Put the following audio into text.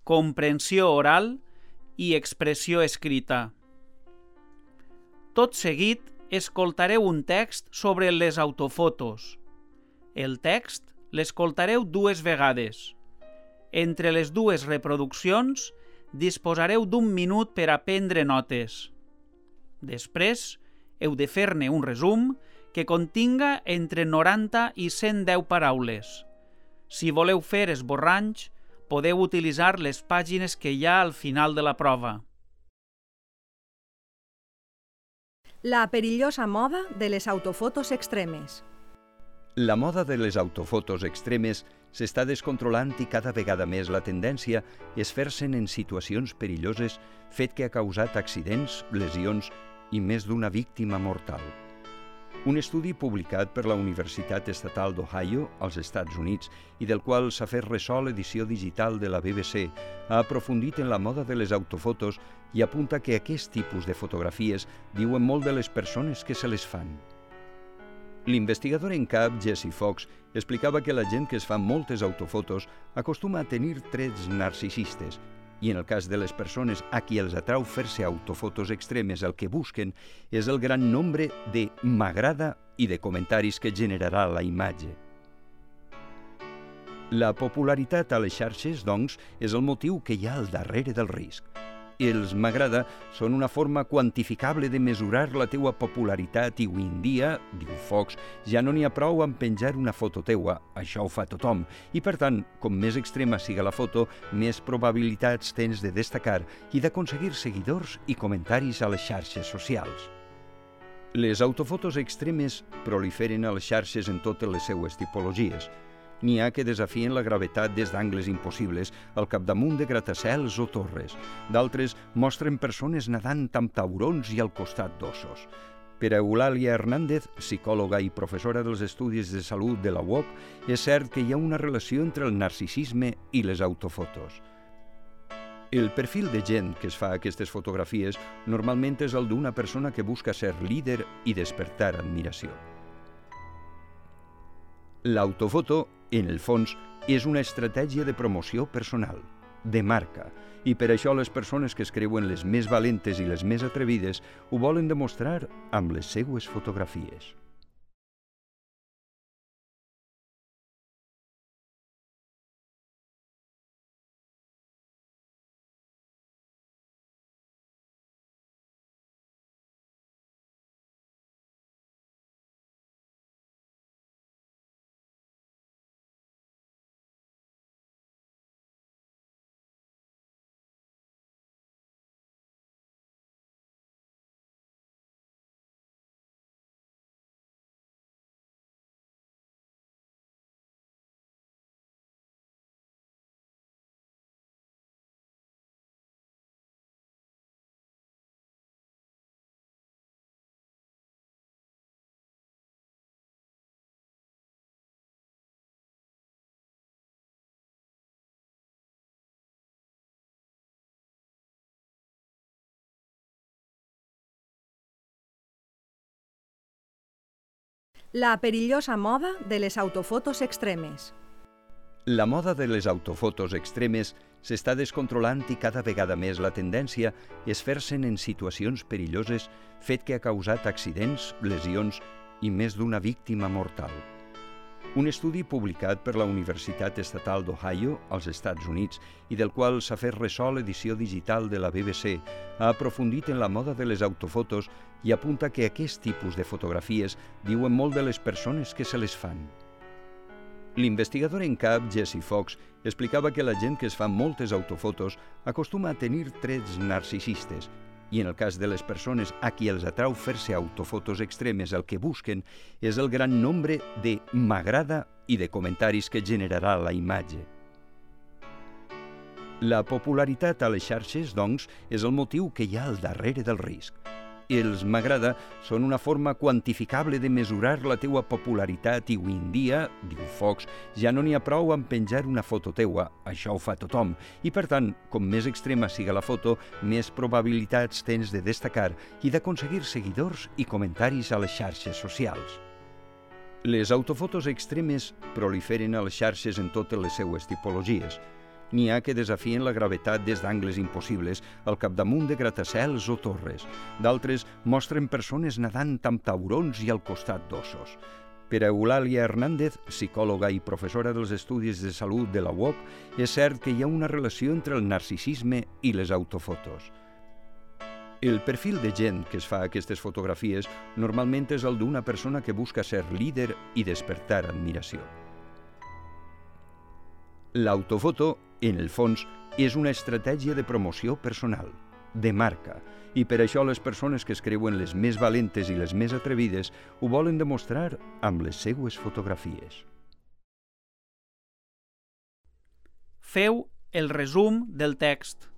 comprensió oral i expressió escrita. Tot seguit, escoltareu un text sobre les autofotos. El text l'escoltareu 2 vegades. Entre les 2 reproduccions, disposareu d'1 minut per a prendre notes. Després, heu de fer-ne un resum que continga entre 90 i 110 paraules. Si voleu fer esborranys, podeu utilitzar les pàgines que hi ha al final de la prova. La perillosa moda de les autofotos extremes. La moda de les autofotos extremes s'està descontrolant i cada vegada més la tendència és fer-se'n en situacions perilloses, fet que ha causat accidents, lesions i més d'una víctima mortal. Un estudi publicat per la Universitat Estatal d'Ohio, als Estats Units, i del qual s'ha fet ressò l'edició digital de la BBC, ha aprofundit en la moda de les autofotos i apunta que aquest tipus de fotografies diuen molt de les persones que se les fan. L'investigador en cap, Jesse Fox, explicava que la gent que es fa moltes autofotos acostuma a tenir trets narcisistes i en el cas de les persones a qui els atrau fer-se autofotos extremes el que busquen és el gran nombre de m'agrada i de comentaris que generarà la imatge. La popularitat a les xarxes, doncs, és el motiu que hi ha al darrere del risc. Els m'agrada són una forma quantificable de mesurar la teua popularitat i avui en dia, diu Fox, ja no n'hi ha prou amb penjar una foto teua, això ho fa tothom, i per tant, com més extrema siga la foto, més probabilitats tens de destacar i d'aconseguir seguidors i comentaris a les xarxes socials. Les autofotos extremes proliferen a les xarxes en totes les seues tipologies. N'hi ha que desafien la gravetat des d'angles impossibles, al capdamunt de gratacels o torres. D'altres mostren persones nedant amb taurons i al costat d'ossos. Per a Eulàlia Hernández, psicòloga i professora dels estudis de salut de la UOC, és cert que hi ha una relació entre el narcisisme i les autofotos. El perfil de gent que es fa aquestes fotografies normalment és el d'una persona que busca ser líder i despertar admiració. L'autofoto, en el fons, és una estratègia de promoció personal, de marca, i per això les persones que es creuen les més valentes i les més atrevides ho volen demostrar amb les seues fotografies. La perillosa moda de les autofotos extremes. La moda de les autofotos extremes s'està descontrolant i cada vegada més la tendència és fer-se'n en situacions perilloses, fet que ha causat accidents, lesions i més d'una víctima mortal. Un estudi publicat per la Universitat Estatal d'Ohio, als Estats Units, i del qual s'ha fet ressò l'edició digital de la BBC, ha aprofundit en la moda de les autofotos i apunta que aquest tipus de fotografies diuen molt de les persones que se les fan. L'investigador en cap, Jesse Fox, explicava que la gent que es fa moltes autofotos acostuma a tenir trets narcisistes i en el cas de les persones a qui els atrau fer-se autofotos extremes el que busquen és el gran nombre de m'agrada i de comentaris que generarà la imatge. La popularitat a les xarxes, doncs, és el motiu que hi ha al darrere del risc. Els m'agrada són una forma quantificable de mesurar la teua popularitat i avui en dia, diu Fox, ja no n'hi ha prou amb penjar una foto teua, això ho fa tothom, i per tant, com més extrema siga la foto, més probabilitats tens de destacar i d'aconseguir seguidors i comentaris a les xarxes socials. Les autofotos extremes proliferen a les xarxes en totes les seues tipologies. N'hi ha que desafien la gravetat des d'angles impossibles al capdamunt de gratacels o torres. D'altres mostren persones nedant amb taurons i al costat d'ossos. Per a Eulàlia Hernández, psicòloga i professora dels estudis de salut de la UOC, és cert que hi ha una relació entre el narcisisme i les autofotos. El perfil de gent que es fa aquestes fotografies normalment és el d'una persona que busca ser líder i despertar admiració. L'autofoto, en el fons, és una estratègia de promoció personal, de marca, i per això les persones que es creuen les més valentes i les més atrevides ho volen demostrar amb les seues fotografies. Feu el resum del text.